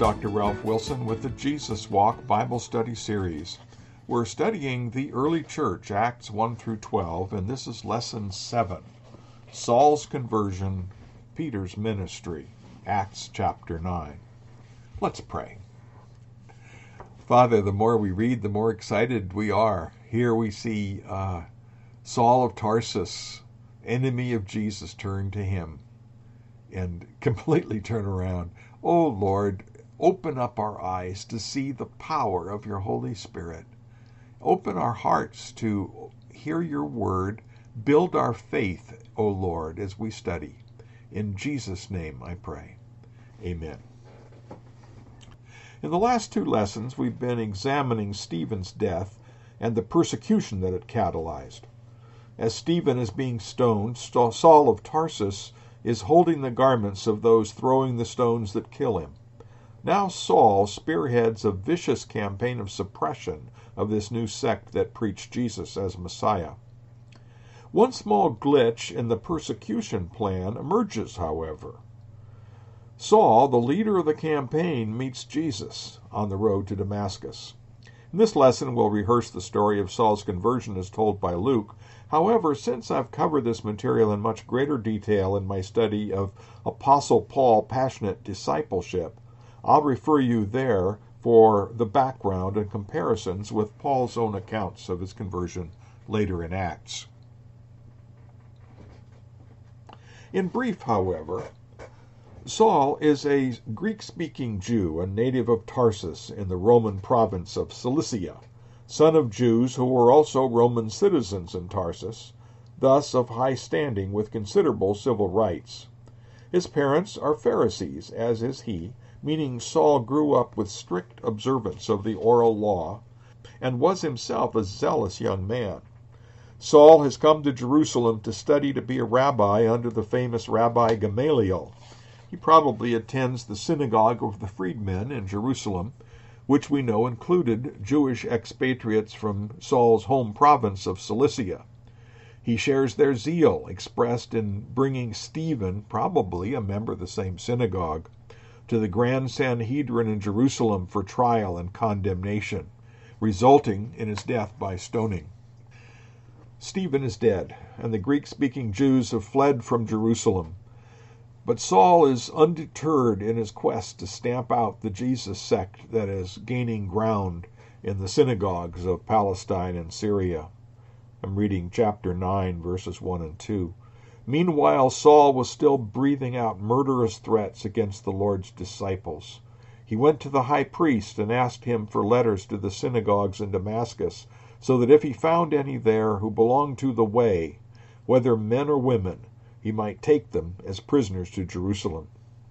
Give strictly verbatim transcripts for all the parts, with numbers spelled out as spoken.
Doctor Ralph Wilson with the Jesus Walk Bible Study Series. We're studying the early church, Acts one through twelve, and this is Lesson seven, Saul's Conversion, Peter's Ministry, Acts chapter nine. Let's pray. Father, the more we read, the more excited we are. Here we see uh, Saul of Tarsus, enemy of Jesus, turn to him and completely turn around. Oh Lord, open up our eyes to see the power of your Holy Spirit. Open our hearts to hear your word. Build our faith, O Lord, as we study. In Jesus' name I pray. Amen. In the last two lessons, we've been examining Stephen's death and the persecution that it catalyzed. As Stephen is being stoned, Saul of Tarsus is holding the garments of those throwing the stones that kill him. Now Saul spearheads a vicious campaign of suppression of this new sect that preached Jesus as Messiah. One small glitch in the persecution plan emerges, however. Saul, the leader of the campaign, meets Jesus on the road to Damascus. In this lesson, we'll rehearse the story of Saul's conversion as told by Luke. However, since I've covered this material in much greater detail in my study of Apostle Paul Passionate Discipleship, I'll refer you there for the background and comparisons with Paul's own accounts of his conversion later in Acts. In brief, however, Saul is a Greek-speaking Jew, a native of Tarsus in the Roman province of Cilicia, son of Jews who were also Roman citizens in Tarsus, thus of high standing with considerable civil rights. His parents are Pharisees, as is he, meaning Saul grew up with strict observance of the oral law and was himself a zealous young man. Saul has come to Jerusalem to study to be a rabbi under the famous Rabbi Gamaliel. He probably attends the synagogue of the freedmen in Jerusalem, which we know included Jewish expatriates from Saul's home province of Cilicia. He shares their zeal expressed in bringing Stephen, probably a member of the same synagogue, to the Grand Sanhedrin in Jerusalem for trial and condemnation, resulting in his death by stoning. Stephen is dead, and the Greek-speaking Jews have fled from Jerusalem. But Saul is undeterred in his quest to stamp out the Jesus sect that is gaining ground in the synagogues of Palestine and Syria. I'm reading chapter nine, verses one and two. Meanwhile, Saul was still breathing out murderous threats against the Lord's disciples. He went to the high priest and asked him for letters to the synagogues in Damascus, so that if he found any there who belonged to the way, whether men or women, he might take them as prisoners to Jerusalem.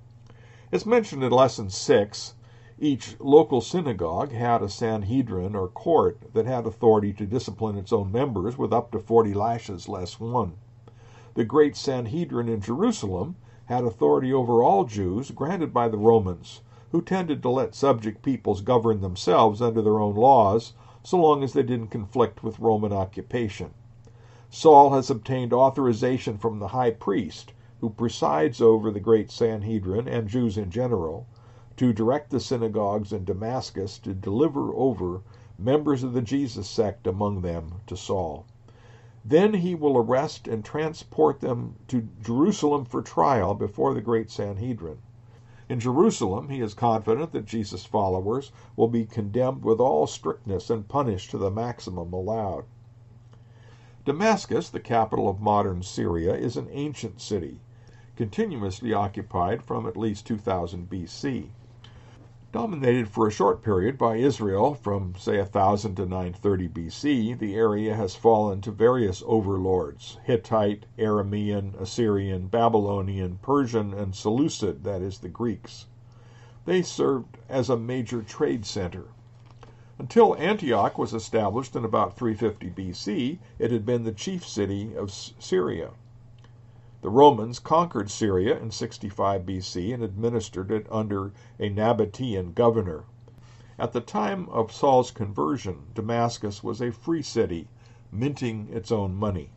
As mentioned in Lesson six, each local synagogue had a Sanhedrin or court that had authority to discipline its own members with up to forty lashes less one. The great Sanhedrin in Jerusalem had authority over all Jews granted by the Romans, who tended to let subject peoples govern themselves under their own laws, so long as they didn't conflict with Roman occupation. Saul has obtained authorization from the high priest, who presides over the great Sanhedrin and Jews in general, to direct the synagogues in Damascus to deliver over members of the Jesus sect among them to Saul. Then he will arrest and transport them to Jerusalem for trial before the great Sanhedrin. In Jerusalem, he is confident that Jesus' followers will be condemned with all strictness and punished to the maximum allowed. Damascus, the capital of modern Syria, is an ancient city, continuously occupied from at least two thousand B C. Dominated for a short period by Israel from, say, one thousand to nine thirty B C, the area has fallen to various overlords, Hittite, Aramean, Assyrian, Babylonian, Persian, and Seleucid, that is, the Greeks. They served as a major trade center. Until Antioch was established in about three fifty B C, it had been the chief city of Syria. The Romans conquered Syria in sixty-five B C and administered it under a Nabatean governor. At the time of Saul's conversion, Damascus was a free city, minting its own money.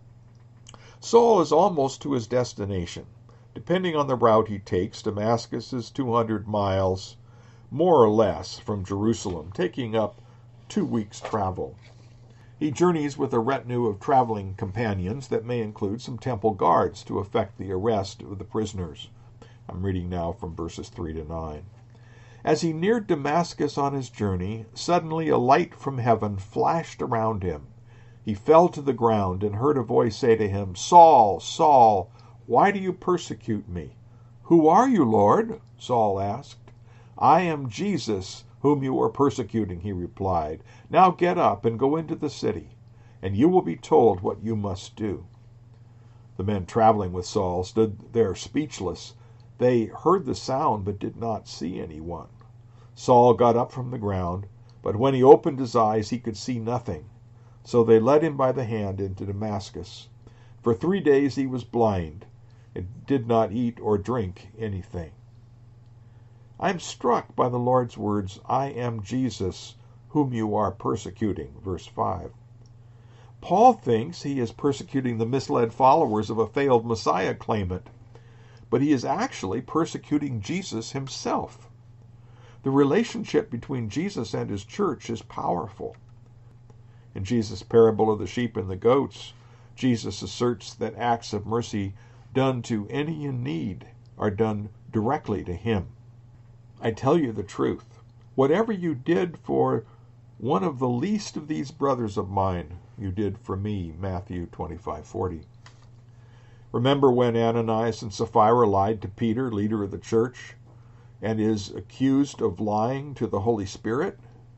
Saul is almost to his destination. Depending on the route he takes, Damascus is two hundred miles, more or less, from Jerusalem, taking up two weeks' travel. He journeys with a retinue of traveling companions that may include some temple guards to effect the arrest of the prisoners. I'm reading now from verses three to nine. As he neared Damascus on his journey, suddenly a light from heaven flashed around him. He fell to the ground and heard a voice say to him, "Saul, Saul, why do you persecute me?" "Who are you, Lord?" Saul asked. "I am Jesus, whom you are persecuting," he replied. "Now get up and go into the city, and you will be told what you must do." The men traveling with Saul stood there speechless. They heard the sound but did not see anyone. Saul got up from the ground, but when he opened his eyes he could see nothing. So they led him by the hand into Damascus. For three days he was blind, and did not eat or drink anything. I am struck by the Lord's words, "I am Jesus, whom you are persecuting," verse five. Paul thinks he is persecuting the misled followers of a failed Messiah claimant, but he is actually persecuting Jesus himself. The relationship between Jesus and his church is powerful. In Jesus' parable of the sheep and the goats, Jesus asserts that acts of mercy done to any in need are done directly to him. I tell you the truth, whatever you did for one of the least of these brothers of mine, you did for me, Matthew twenty-five forty. Remember when Ananias and Sapphira lied to Peter, leader of the church, and is accused of lying to the Holy Spirit?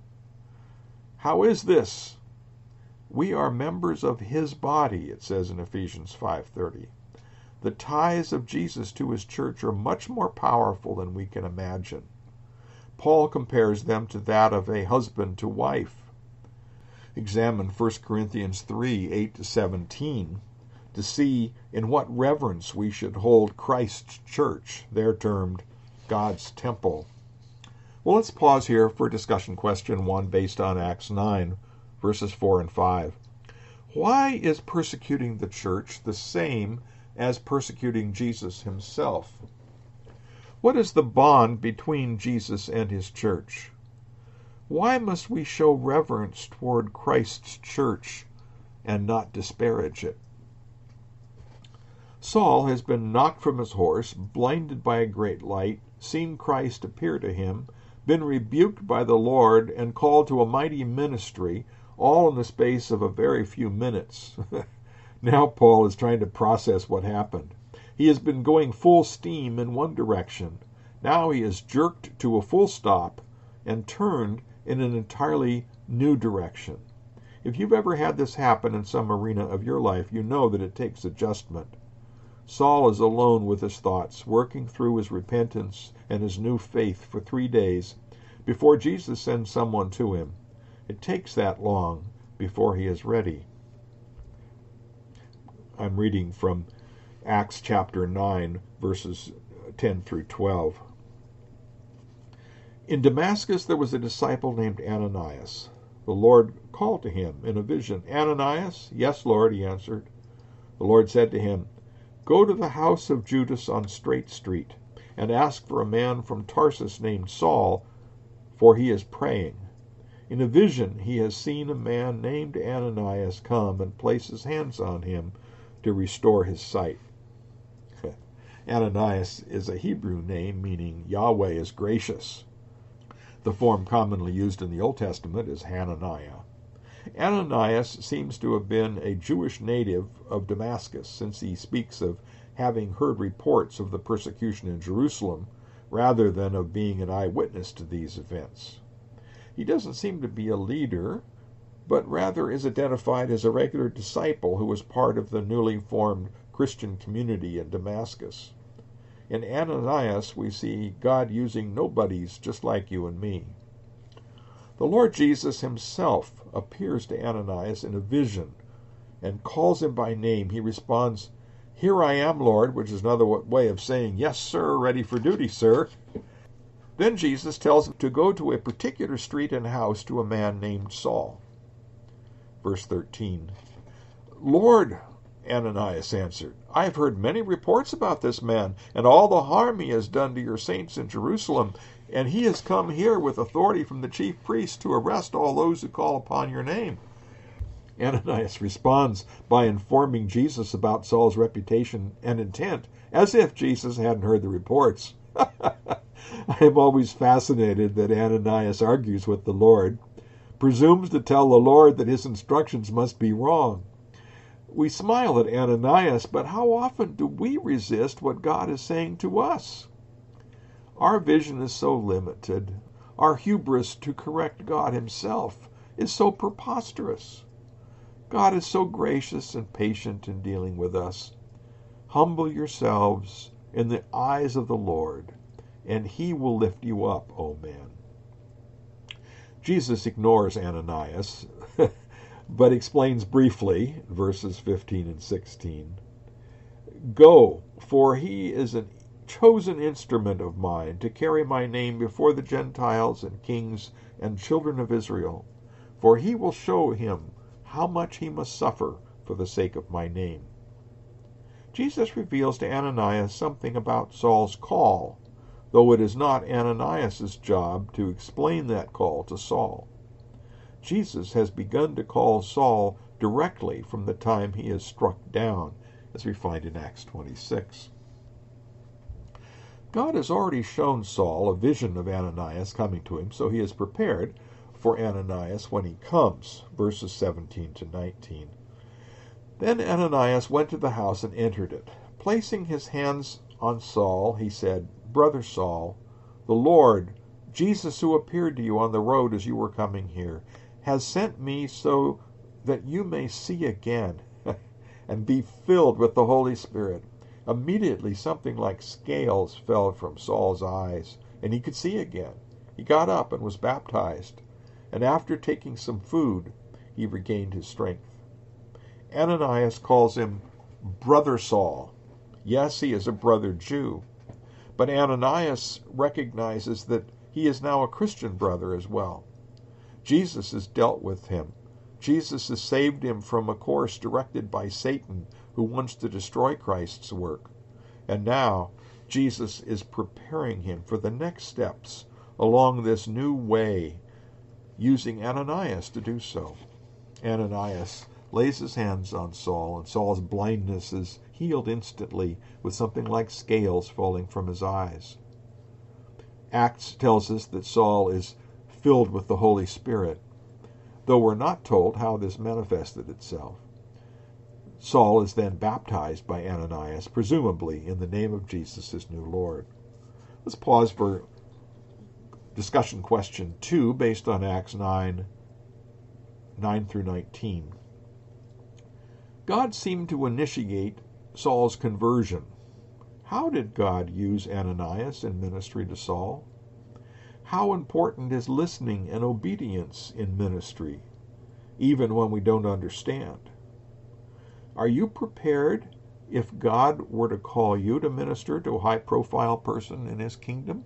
How is this? We are members of his body, it says in Ephesians five thirty. The ties of Jesus to his church are much more powerful than we can imagine. Paul compares them to that of a husband to wife. Examine First Corinthians three, eight to seventeen to see in what reverence we should hold Christ's church. They're termed God's temple. Well, let's pause here for discussion question one based on Acts nine, verses four and five. Why is persecuting the church the same as persecuting Jesus himself? What is the bond between Jesus and his church? Why must we show reverence toward Christ's church and not disparage it? Saul has been knocked from his horse, blinded by a great light, seen Christ appear to him, been rebuked by the Lord, and called to a mighty ministry, all in the space of a very few minutes. Now Paul is trying to process what happened. He has been going full steam in one direction. Now he is jerked to a full stop and turned in an entirely new direction. If you've ever had this happen in some arena of your life, you know that it takes adjustment. Saul is alone with his thoughts, working through his repentance and his new faith for three days before Jesus sends someone to him. It takes that long before he is ready. I'm reading from Acts chapter nine, verses ten through twelve. In Damascus there was a disciple named Ananias. The Lord called to him in a vision, "Ananias?" "Yes, Lord," he answered. The Lord said to him, "Go to the house of Judas on Straight Street, and ask for a man from Tarsus named Saul, for he is praying. In a vision he has seen a man named Ananias come and place his hands on him to restore his sight." Ananias is a Hebrew name meaning Yahweh is gracious. The form commonly used in the Old Testament is Hananiah. Ananias seems to have been a Jewish native of Damascus, since he speaks of having heard reports of the persecution in Jerusalem rather than of being an eyewitness to these events. He doesn't seem to be a leader, but rather is identified as a regular disciple who was part of the newly formed Christian community in Damascus. In Ananias, we see God using nobodies just like you and me. The Lord Jesus himself appears to Ananias in a vision and calls him by name. He responds, "Here I am, Lord," which is another way of saying, "Yes, sir, ready for duty, sir." Then Jesus tells him to go to a particular street and house to a man named Saul. Verse thirteen, "Lord," Ananias answered, "I have heard many reports about this man and all the harm he has done to your saints in Jerusalem. and he has come here with authority from the chief priests to arrest all those who call upon your name." Ananias responds by informing Jesus about Saul's reputation and intent, as if Jesus hadn't heard the reports. I am always fascinated that Ananias argues with the Lord, presumes to tell the Lord that his instructions must be wrong. We smile at Ananias, but how often do we resist what God is saying to us? Our vision is so limited. Our hubris to correct God himself is so preposterous. God is so gracious and patient in dealing with us. Humble yourselves in the eyes of the Lord, and he will lift you up, O man. Jesus ignores Ananias, but explains briefly, verses fifteen and sixteen, "Go, for he is a chosen instrument of mine to carry my name before the Gentiles and kings and children of Israel, for he will show him how much he must suffer for the sake of my name." Jesus reveals to Ananias something about Saul's call, though it is not Ananias' job to explain that call to Saul. Jesus has begun to call Saul directly from the time he is struck down, as we find in Acts twenty-six. God has already shown Saul a vision of Ananias coming to him, so he is prepared for Ananias when he comes, verses seventeen to nineteen. Then Ananias went to the house and entered it. Placing his hands on Saul, he said, "Brother Saul, the Lord, Jesus who appeared to you on the road as you were coming here, has sent me so that you may see again and be filled with the Holy Spirit." Immediately something like scales fell from Saul's eyes, and he could see again. He got up and was baptized, and after taking some food, he regained his strength. Ananias calls him Brother Saul. Yes, he is a brother Jew, but Ananias recognizes that he is now a Christian brother as well. Jesus has dealt with him. Jesus has saved him from a course directed by Satan, who wants to destroy Christ's work. And now Jesus is preparing him for the next steps along this new way, using Ananias to do so. Ananias lays his hands on Saul, and Saul's blindness is healed instantly with something like scales falling from his eyes. Acts tells us that Saul is filled with the Holy Spirit, though we're not told how this manifested itself. Saul is then baptized by Ananias, presumably in the name of Jesus, his new Lord. Let's pause for discussion question two, based on Acts nine, nine through nineteen. God seemed to initiate Saul's conversion. How did God use Ananias in ministry to Saul? How important is listening and obedience in ministry, even when we don't understand? Are you prepared if God were to call you to minister to a high-profile person in his kingdom?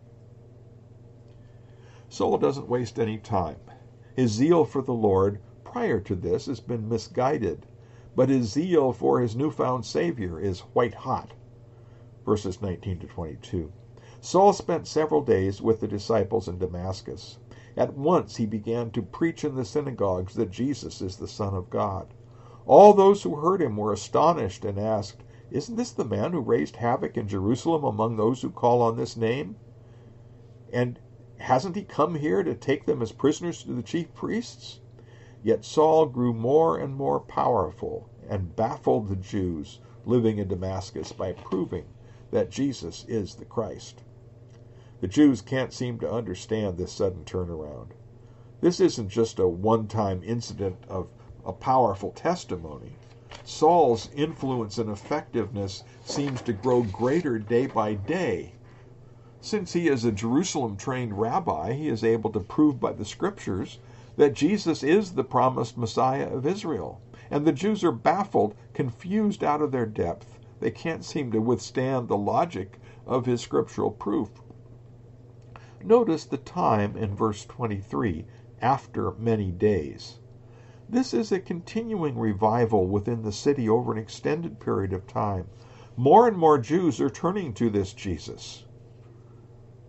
Saul doesn't waste any time. His zeal for the Lord prior to this has been misguided, but his zeal for his newfound Savior is white hot. Verses nineteen to twenty-two. Saul spent several days with the disciples in Damascus. At once he began to preach in the synagogues that Jesus is the Son of God. All those who heard him were astonished and asked, "Isn't this the man who raised havoc in Jerusalem among those who call on this name? And hasn't he come here to take them as prisoners to the chief priests?" Yet Saul grew more and more powerful and baffled the Jews living in Damascus by proving that Jesus is the Christ. The Jews can't seem to understand this sudden turnaround. This isn't just a one-time incident of a powerful testimony. Saul's influence and effectiveness seems to grow greater day by day. Since he is a Jerusalem-trained rabbi, he is able to prove by the scriptures that Jesus is the promised Messiah of Israel. And the Jews are baffled, confused out of their depth. They can't seem to withstand the logic of his scriptural proof. Notice the time in verse twenty-three, after many days. This is a continuing revival within the city over an extended period of time. More and more Jews are turning to this Jesus.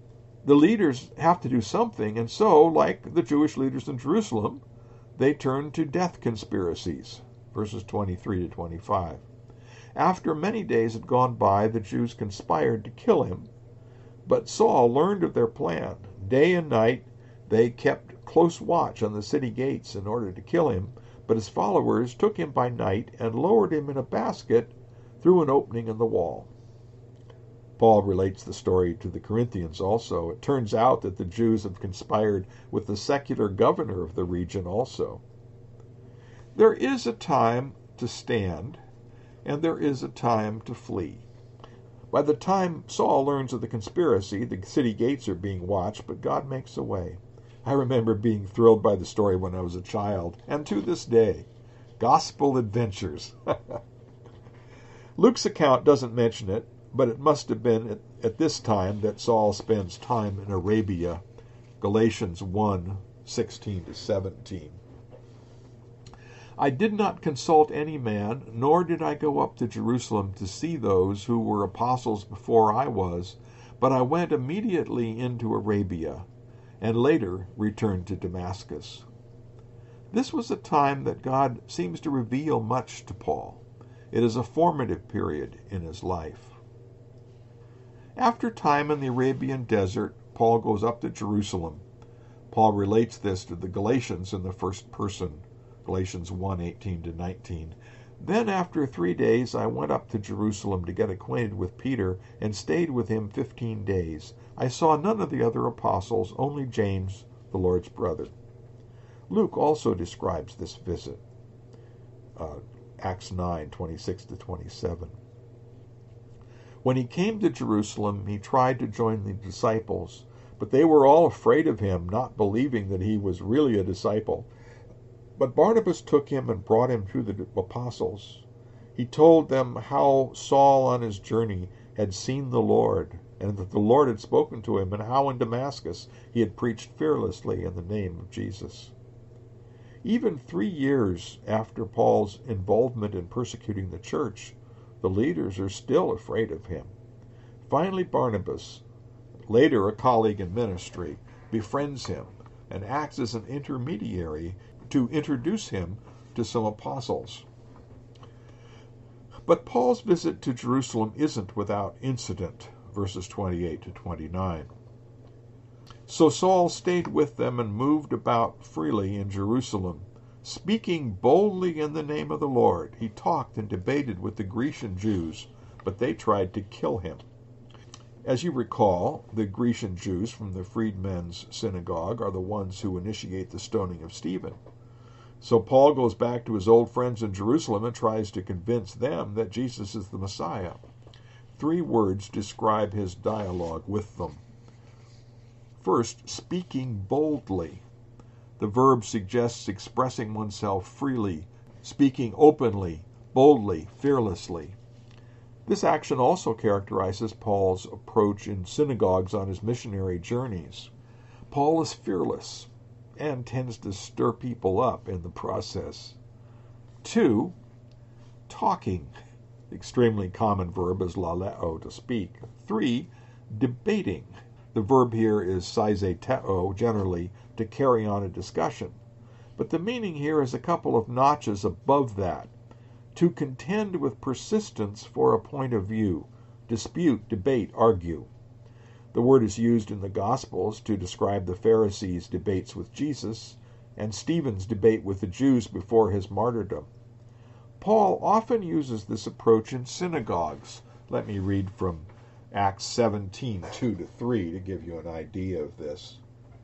the leaders have to do something, and so, like the Jewish leaders in Jerusalem, they turn to death conspiracies, verses twenty-three to twenty-five. After many days had gone by, the Jews conspired to kill him, but Saul learned of their plan. Day and night they kept close watch on the city gates in order to kill him, but his followers took him by night and lowered him in a basket through an opening in the wall. Paul relates the story to the Corinthians also. It turns out that the Jews have conspired with the secular governor of the region also. There is a time to stand, and there is a time to flee. By the time Saul learns of the conspiracy, the city gates are being watched, but God makes a way. I remember being thrilled by the story when I was a child, and to this day, gospel adventures. Luke's account doesn't mention it, but it must have been at, at this time that Saul spends time in Arabia, Galatians one, sixteen to seventeen. I did not consult any man, nor did I go up to Jerusalem to see those who were apostles before I was, but I went immediately into Arabia, and later returned to Damascus. This was a time that God seems to reveal much to Paul. It is a formative period in his life. After time in the Arabian desert, Paul goes up to Jerusalem. Paul relates this to the Galatians in the first person, Galatians one, eighteen to nineteen. Then after three days I went up to Jerusalem to get acquainted with Peter, and stayed with him fifteen days. I saw none of the other apostles, only James, the Lord's brother. Luke also describes this visit, uh, Acts nine, twenty-six to twenty-seven. When he came to Jerusalem, he tried to join the disciples, but they were all afraid of him, not believing that he was really a disciple. But Barnabas took him and brought him to the apostles. He told them how Saul on his journey had seen the Lord, and that the Lord had spoken to him, and how in Damascus he had preached fearlessly in the name of Jesus. Even three years after Paul's involvement in persecuting the church, the leaders are still afraid of him. Finally, Barnabas, later a colleague in ministry, befriends him and acts as an intermediary to introduce him to some apostles. But Paul's visit to Jerusalem isn't without incident, verses twenty-eight to twenty-nine. So Saul stayed with them and moved about freely in Jerusalem, speaking boldly in the name of the Lord. He talked and debated with the Grecian Jews, but they tried to kill him. As you recall, the Grecian Jews from the freedmen's synagogue are the ones who initiate the stoning of Stephen. So Paul goes back to his old friends in Jerusalem and tries to convince them that Jesus is the Messiah. Three words describe his dialogue with them. First, speaking boldly. The verb suggests expressing oneself freely, speaking openly, boldly, fearlessly. This action also characterizes Paul's approach in synagogues on his missionary journeys. Paul is fearless and tends to stir people up in the process. Two, talking. The extremely common verb is laleo, to speak. Three, debating. The verb here is sizeteo, generally, to carry on a discussion. But the meaning here is a couple of notches above that. To contend with persistence for a point of view. Dispute, debate, argue. The word is used in the Gospels to describe the Pharisees' debates with Jesus and Stephen's debate with the Jews before his martyrdom. Paul often uses this approach in synagogues. Let me read from Acts seventeen, two to three to give you an idea of this.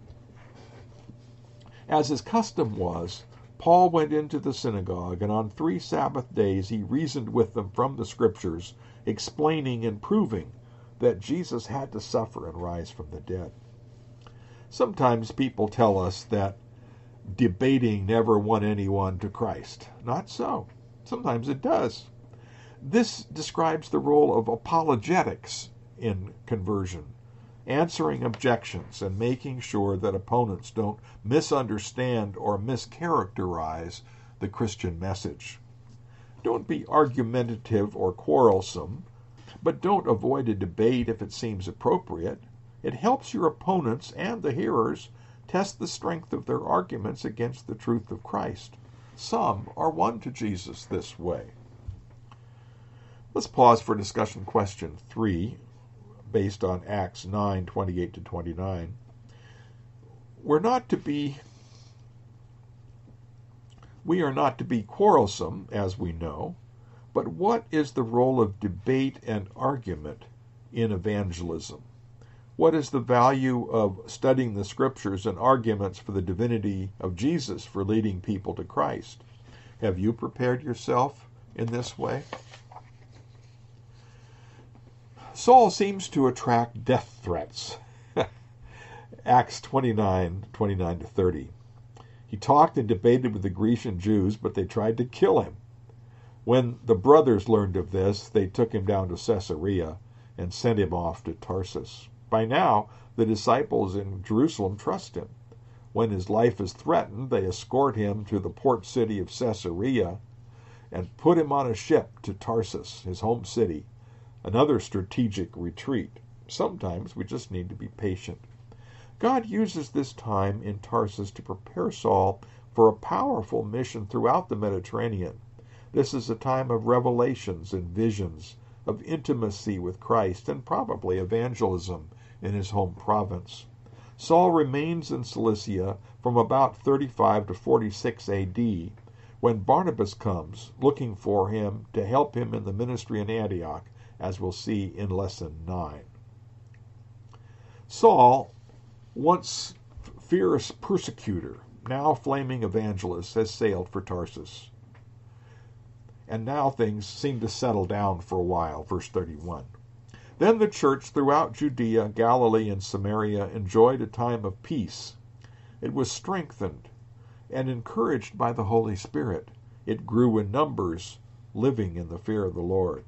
As his custom was, Paul went into the synagogue, and on three Sabbath days he reasoned with them from the Scriptures, explaining and proving that Jesus had to suffer and rise from the dead. Sometimes people tell us that debating never won anyone to Christ. Not so. Sometimes it does. This describes the role of apologetics in conversion, answering objections and making sure that opponents don't misunderstand or mischaracterize the Christian message. Don't be argumentative or quarrelsome, but don't avoid a debate if it seems appropriate. It helps your opponents and the hearers test the strength of their arguments against the truth of Christ. Some are won to Jesus this way. Let's pause for discussion question three, based on Acts nine, twenty-eight to twenty-nine. We're not to be, we are not to be quarrelsome, as we know, but what is the role of debate and argument in evangelism? What is the value of studying the scriptures and arguments for the divinity of Jesus for leading people to Christ? Have you prepared yourself in this way? Saul seems to attract death threats. Acts twenty-nine, twenty-nine to thirty. He talked and debated with the Grecian Jews, but they tried to kill him. When the brothers learned of this, they took him down to Caesarea and sent him off to Tarsus. By now, the disciples in Jerusalem trust him. When his life is threatened, they escort him to the port city of Caesarea and put him on a ship to Tarsus, his home city, another strategic retreat. Sometimes we just need to be patient. God uses this time in Tarsus to prepare Saul for a powerful mission throughout the Mediterranean. This is a time of revelations and visions, of intimacy with Christ, and probably evangelism in his home province. Saul remains in Cilicia from about thirty-five to forty-six A D, when Barnabas comes looking for him to help him in the ministry in Antioch, as we'll see in lesson nine. Saul, once fierce persecutor, now flaming evangelist, has sailed for Tarsus. And now things seem to settle down for a while. Verse thirty-one. Then the church throughout Judea, Galilee, and Samaria enjoyed a time of peace. It was strengthened and encouraged by the Holy Spirit. It grew in numbers, living in the fear of the Lord.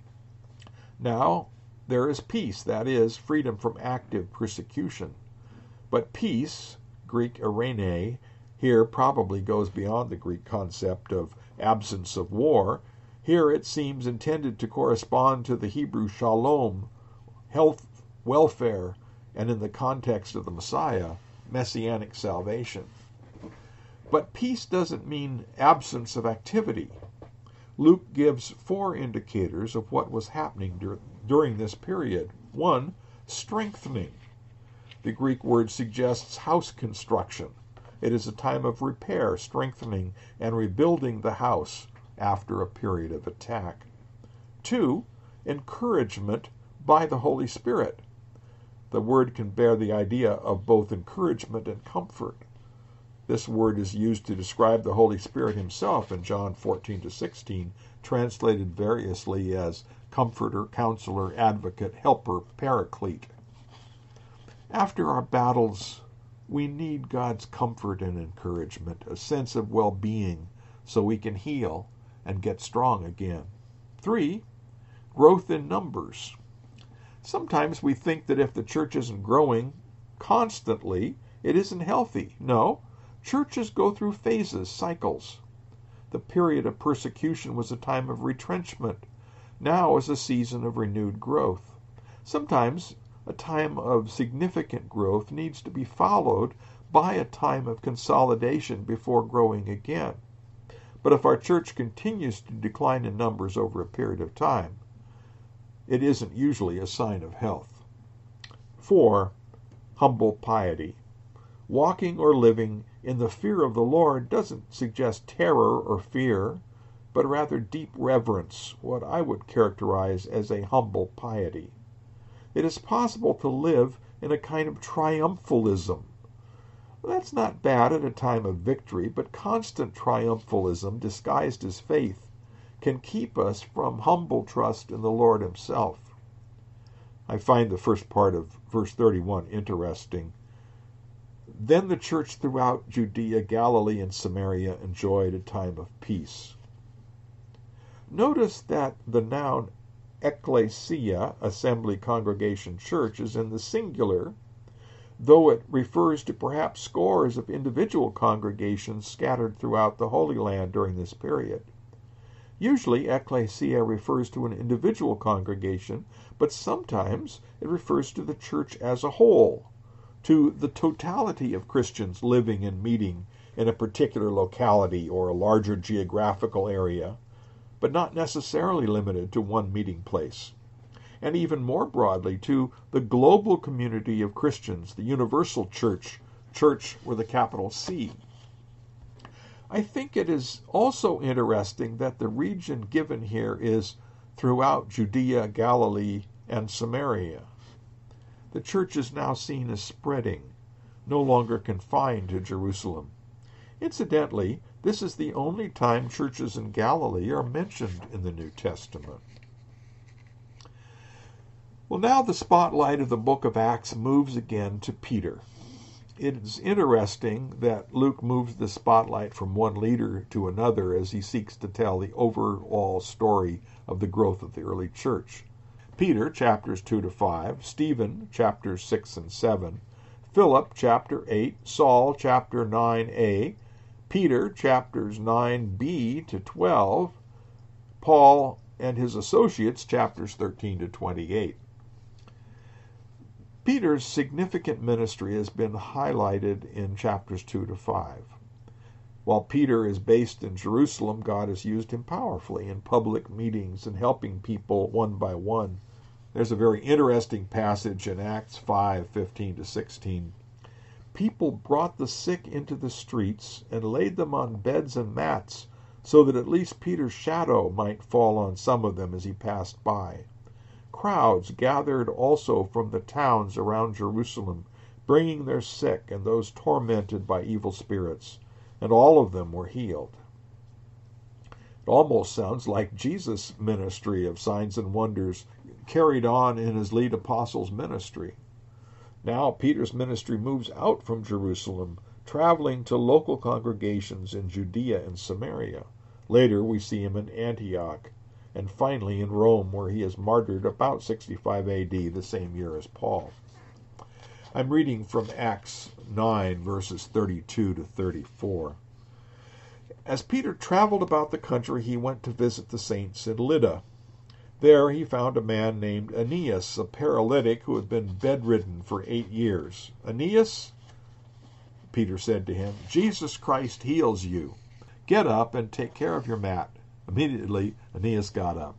Now there is peace, that is, freedom from active persecution. But peace, Greek eirene, here probably goes beyond the Greek concept of absence of war. Here it seems intended to correspond to the Hebrew shalom, health, welfare, and in the context of the Messiah, messianic salvation. But peace doesn't mean absence of activity. Luke gives four indicators of what was happening dur- during this period. One, strengthening. The Greek word suggests house construction. It is a time of repair, strengthening, and rebuilding the house after a period of attack. Two, encouragement by the Holy Spirit. The word can bear the idea of both encouragement and comfort. This word is used to describe the Holy Spirit himself in John fourteen to sixteen, translated variously as comforter, counselor, advocate, helper, paraclete. After our battles, we need God's comfort and encouragement, a sense of well-being, so we can heal and get strong again. Three, growth in numbers. Sometimes we think that if the church isn't growing constantly, it isn't healthy. No, churches go through phases, cycles. The period of persecution was a time of retrenchment. Now is a season of renewed growth. Sometimes a time of significant growth needs to be followed by a time of consolidation before growing again. But if our church continues to decline in numbers over a period of time, it isn't usually a sign of health. Four, humble piety. Walking or living in the fear of the Lord doesn't suggest terror or fear, but rather deep reverence, what I would characterize as a humble piety. It is possible to live in a kind of triumphalism. That's not bad at a time of victory, but constant triumphalism disguised as faith can keep us from humble trust in the Lord himself. I find the first part of verse thirty-one interesting. Then the church throughout Judea, Galilee, and Samaria enjoyed a time of peace. Notice that the noun ecclesia, assembly, congregation, church, is in the singular, though it refers to perhaps scores of individual congregations scattered throughout the Holy Land during this period. Usually, ecclesia refers to an individual congregation, but sometimes it refers to the church as a whole, to the totality of Christians living and meeting in a particular locality or a larger geographical area, but not necessarily limited to one meeting place. And even more broadly, to the global community of Christians, the universal church, church with a capital C. I think it is also interesting that the region given here is throughout Judea, Galilee, and Samaria. The church is now seen as spreading, no longer confined to Jerusalem. Incidentally, this is the only time churches in Galilee are mentioned in the New Testament. Well, now the spotlight of the book of Acts moves again to Peter. It is interesting that Luke moves the spotlight from one leader to another as he seeks to tell the overall story of the growth of the early church. Peter, chapters two to five, Stephen, chapters six and seven, Philip, chapter eight, Saul, chapter nine a, Peter, chapters nine b to twelve, Paul and his associates, chapters thirteen to twenty-eight. Peter's significant ministry has been highlighted in chapters two to five. While Peter is based in Jerusalem, God has used him powerfully in public meetings and helping people one by one. There's a very interesting passage in Acts five fifteen to sixteen. People brought the sick into the streets and laid them on beds and mats, so that at least Peter's shadow might fall on some of them as he passed by. Crowds gathered also from the towns around Jerusalem, bringing their sick and those tormented by evil spirits, and all of them were healed. It almost sounds like Jesus' ministry of signs and wonders carried on in his lead apostles' ministry. Now Peter's ministry moves out from Jerusalem, traveling to local congregations in Judea and Samaria. Later we see him in Antioch, and finally in Rome, where he is martyred about sixty-five A D, the same year as Paul. I'm reading from Acts nine, verses thirty-two to thirty-four. As Peter traveled about the country, he went to visit the saints in Lydda. There he found a man named Aeneas, a paralytic who had been bedridden for eight years. "Aeneas," Peter said to him, "Jesus Christ heals you. Get up and take care of your mat." Immediately, Aeneas got up.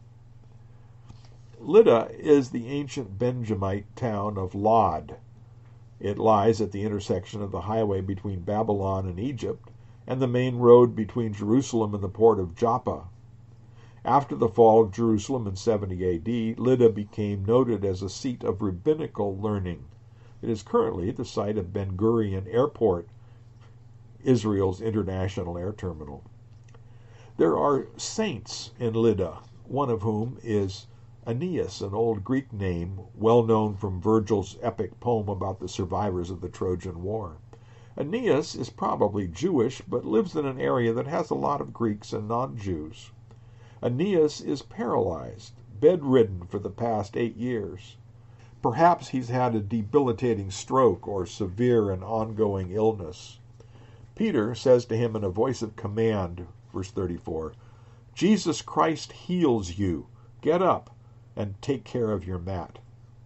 Lydda is the ancient Benjamite town of Lod. It lies at the intersection of the highway between Babylon and Egypt and the main road between Jerusalem and the port of Joppa. After the fall of Jerusalem in seventy A D, Lydda became noted as a seat of rabbinical learning. It is currently the site of Ben Gurion Airport, Israel's international air terminal. There are saints in Lydda, one of whom is Aeneas, an old Greek name well known from Virgil's epic poem about the survivors of the Trojan War. Aeneas is probably Jewish, but lives in an area that has a lot of Greeks and non-Jews. Aeneas is paralyzed, bedridden for the past eight years. Perhaps he's had a debilitating stroke or severe and ongoing illness. Peter says to him in a voice of command, verse thirty-four, "Jesus Christ heals you. Get up and take care of your mat."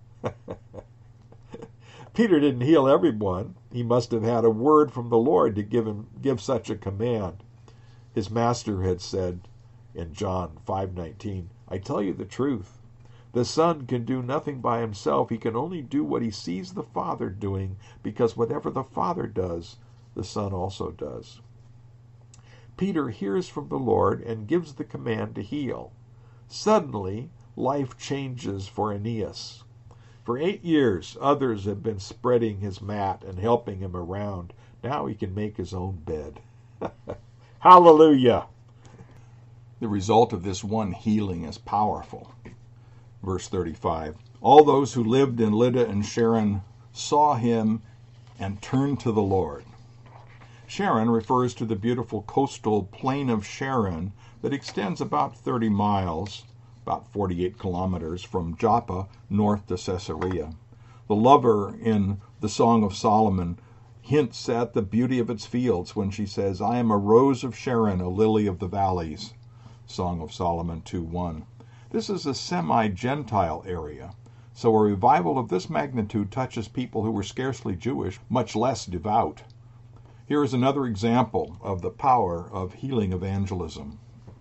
Peter didn't heal everyone. He must have had a word from the Lord to give him give such a command. His master had said in John five nineteen, "I tell you the truth. The Son can do nothing by himself. He can only do what he sees the Father doing, because whatever the Father does, the Son also does." Peter hears from the Lord and gives the command to heal. Suddenly, life changes for Aeneas. For eight years, others have been spreading his mat and helping him around. Now he can make his own bed. Hallelujah! The result of this one healing is powerful. Verse thirty-five, "All those who lived in Lydda and Sharon saw him and turned to the Lord." Sharon refers to the beautiful coastal plain of Sharon that extends about thirty miles, about forty-eight kilometers, from Joppa north to Caesarea. The lover in the Song of Solomon hints at the beauty of its fields when she says, "I am a rose of Sharon, a lily of the valleys." Song of Solomon two one. This is a semi-Gentile area, so a revival of this magnitude touches people who were scarcely Jewish, much less devout. Here is another example of the power of healing evangelism.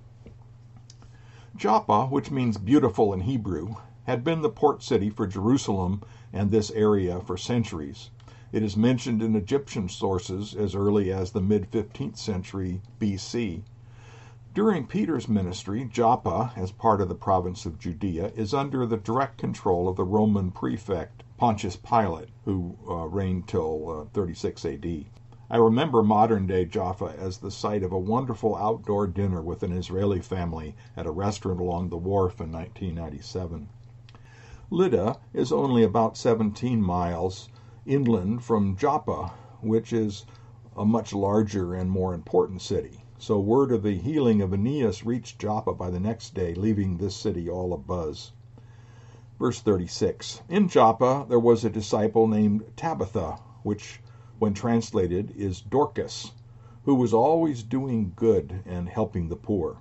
Joppa, which means beautiful in Hebrew, had been the port city for Jerusalem and this area for centuries. It is mentioned in Egyptian sources as early as the mid-fifteenth century B C. During Peter's ministry, Joppa, as part of the province of Judea, is under the direct control of the Roman prefect Pontius Pilate, who uh, reigned till uh, thirty-six A D. I remember modern-day Jaffa as the site of a wonderful outdoor dinner with an Israeli family at a restaurant along the wharf in nineteen ninety-seven. Lydda is only about seventeen miles inland from Joppa, which is a much larger and more important city. So word of the healing of Aeneas reached Joppa by the next day, leaving this city all abuzz. Verse thirty-six. In Joppa there was a disciple named Tabitha, which, when translated, is Dorcas, who was always doing good and helping the poor.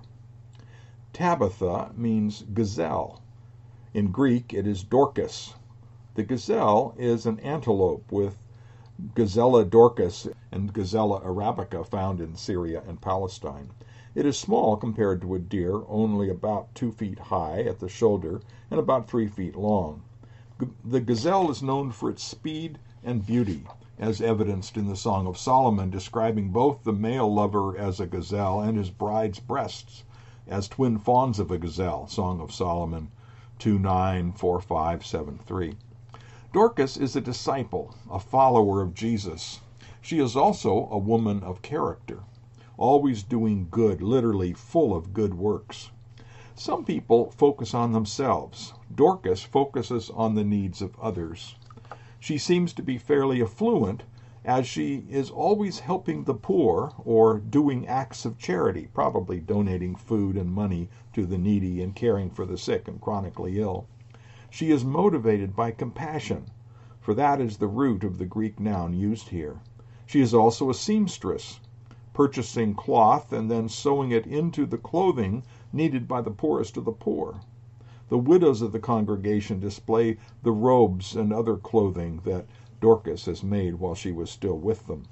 Tabitha means gazelle. In Greek it is Dorcas. The gazelle is an antelope with Gazella dorcas and Gazella arabica found in Syria and Palestine. It is small compared to a deer, only about two feet high at the shoulder and about three feet long. The gazelle is known for its speed and beauty, as evidenced in the Song of Solomon, describing both the male lover as a gazelle and his bride's breasts as twin fawns of a gazelle. Song of Solomon two nine, four five, seven three. Dorcas is a disciple, a follower of Jesus. She is also a woman of character, always doing good, literally full of good works. Some people focus on themselves. Dorcas focuses on the needs of others. She seems to be fairly affluent, as she is always helping the poor or doing acts of charity, probably donating food and money to the needy and caring for the sick and chronically ill. She is motivated by compassion, for that is the root of the Greek noun used here. She is also a seamstress, purchasing cloth and then sewing it into the clothing needed by the poorest of the poor. The widows of the congregation display the robes and other clothing that Dorcas has made while she was still with them.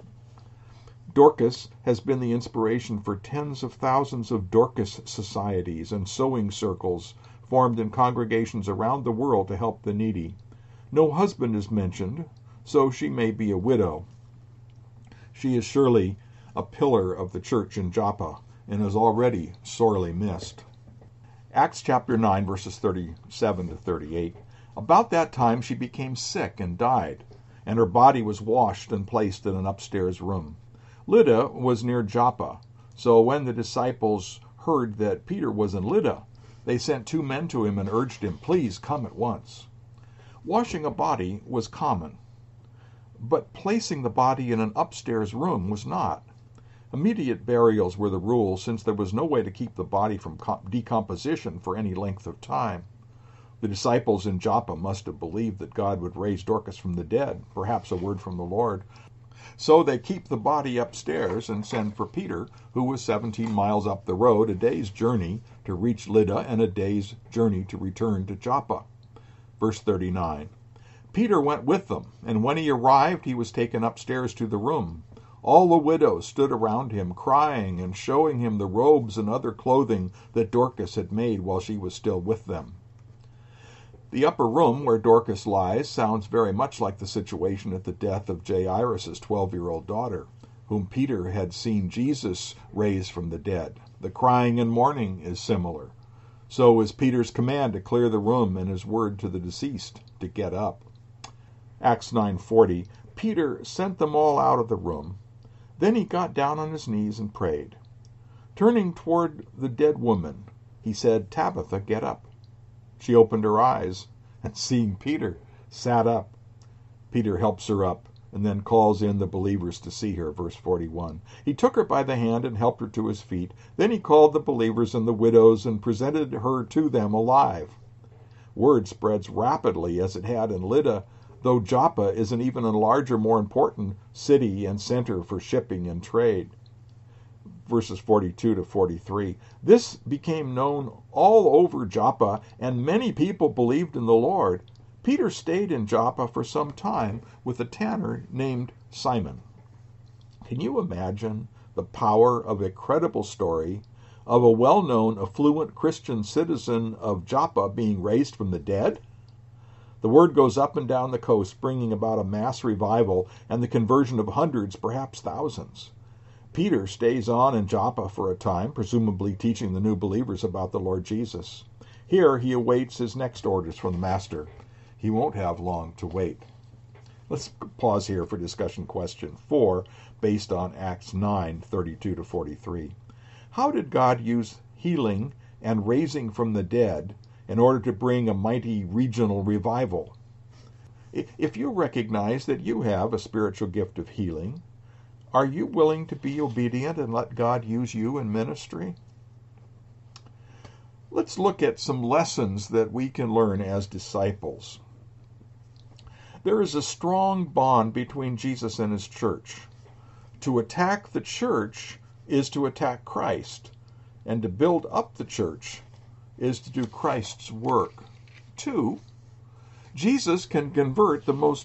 Dorcas has been the inspiration for tens of thousands of Dorcas societies and sewing circles formed in congregations around the world to help the needy. No husband is mentioned, so she may be a widow. She is surely a pillar of the church in Joppa and is already sorely missed. Acts chapter nine, verses thirty-seven to thirty-eight. About that time she became sick and died, and her body was washed and placed in an upstairs room. Lydda was near Joppa, so when the disciples heard that Peter was in Lydda, they sent two men to him and urged him, "Please come at once." Washing a body was common, but placing the body in an upstairs room was not. Immediate burials were the rule, since there was no way to keep the body from decomposition for any length of time. The disciples in Joppa must have believed that God would raise Dorcas from the dead, perhaps a word from the Lord. So they keep the body upstairs and send for Peter, who was seventeen miles up the road, a day's journey to reach Lydda and a day's journey to return to Joppa. Verse thirty-nine. Peter went with them, and when he arrived, he was taken upstairs to the room. All the widows stood around him, crying and showing him the robes and other clothing that Dorcas had made while she was still with them. The upper room where Dorcas lies sounds very much like the situation at the death of Jairus' twelve-year-old daughter, whom Peter had seen Jesus raise from the dead. The crying and mourning is similar. So is Peter's command to clear the room and his word to the deceased to get up. Acts nine forty. Peter sent them all out of the room. Then he got down on his knees and prayed. Turning toward the dead woman, he said, "Tabitha, get up." She opened her eyes, and seeing Peter, sat up. Peter helps her up, and then calls in the believers to see her. Verse forty-one. He took her by the hand and helped her to his feet. Then he called the believers and the widows and presented her to them alive. Word spreads rapidly as it had in Lydda, though Joppa is an even larger, more important city and center for shipping and trade. verses forty-two to forty-three. This became known all over Joppa, and many people believed in the Lord. Peter stayed in Joppa for some time with a tanner named Simon. Can you imagine the power of a credible story of a well-known, affluent Christian citizen of Joppa being raised from the dead? The word goes up and down the coast, bringing about a mass revival and the conversion of hundreds, perhaps thousands. Peter stays on in Joppa for a time, presumably teaching the new believers about the Lord Jesus. Here he awaits his next orders from the Master. He won't have long to wait. Let's pause here for discussion question four, based on Acts nine, thirty-two to forty-three. How did God use healing and raising from the dead in order to bring a mighty regional revival? If you recognize that you have a spiritual gift of healing, are you willing to be obedient and let God use you in ministry? Let's look at some lessons that we can learn as disciples. There is a strong bond between Jesus and his church. To attack the church is to attack Christ, and to build up the church is to do Christ's work. Two, Jesus can convert the most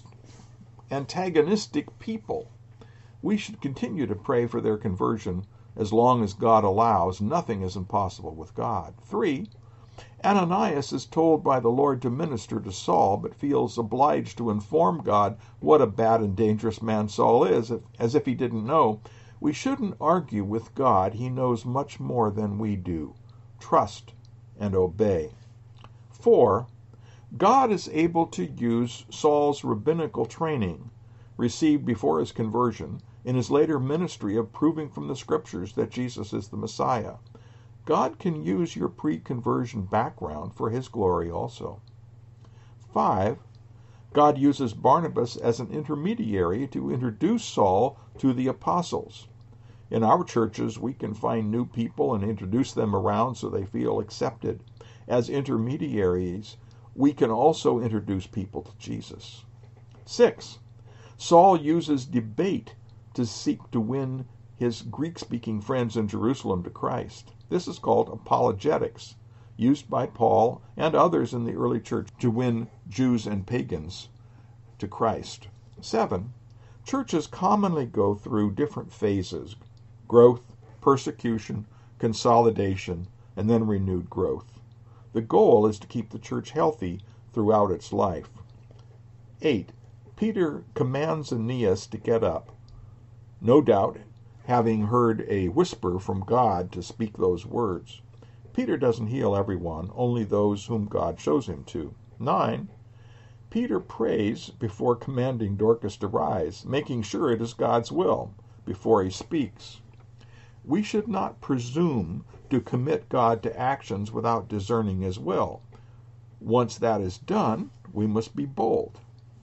antagonistic people. We should continue to pray for their conversion as long as God allows. Nothing is impossible with God. Three, Ananias is told by the Lord to minister to Saul, but feels obliged to inform God what a bad and dangerous man Saul is, as if he didn't know. We shouldn't argue with God. He knows much more than we do. Trust and obey. Four, God is able to use Saul's rabbinical training, received before his conversion, in his later ministry of proving from the Scriptures that Jesus is the Messiah. God can use your pre-conversion background for his glory also. Five, God uses Barnabas as an intermediary to introduce Saul to the apostles. In our churches, we can find new people and introduce them around so they feel accepted. As intermediaries, we can also introduce people to Jesus. Six, Saul uses debate to seek to win his Greek-speaking friends in Jerusalem to Christ. This is called apologetics, used by Paul and others in the early church to win Jews and pagans to Christ. Seven, churches commonly go through different phases: growth, persecution, consolidation, and then renewed growth. The goal is to keep the church healthy throughout its life. Eight, Peter commands Aeneas to get up, no doubt having heard a whisper from God to speak those words. Peter doesn't heal everyone, only those whom God shows him to. Nine, Peter prays before commanding Dorcas to rise, making sure it is God's will before he speaks. We should not presume to commit God to actions without discerning his will. Once that is done, we must be bold.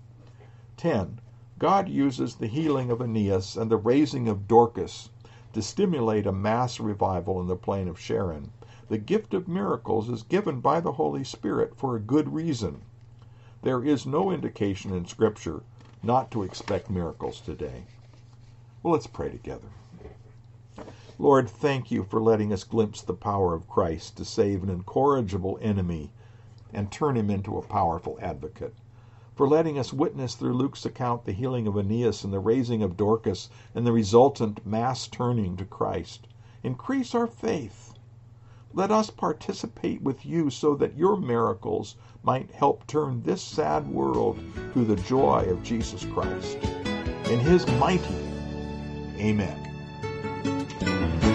Ten, God uses the healing of Aeneas and the raising of Dorcas to stimulate a mass revival in the plain of Sharon. The gift of miracles is given by the Holy Spirit for a good reason. There is no indication in Scripture not to expect miracles today. Well, let's pray together. Lord, thank you for letting us glimpse the power of Christ to save an incorrigible enemy and turn him into a powerful advocate. For letting us witness through Luke's account the healing of Aeneas and the raising of Dorcas and the resultant mass turning to Christ. Increase our faith. Let us participate with you so that your miracles might help turn this sad world to the joy of Jesus Christ. In his mighty, amen.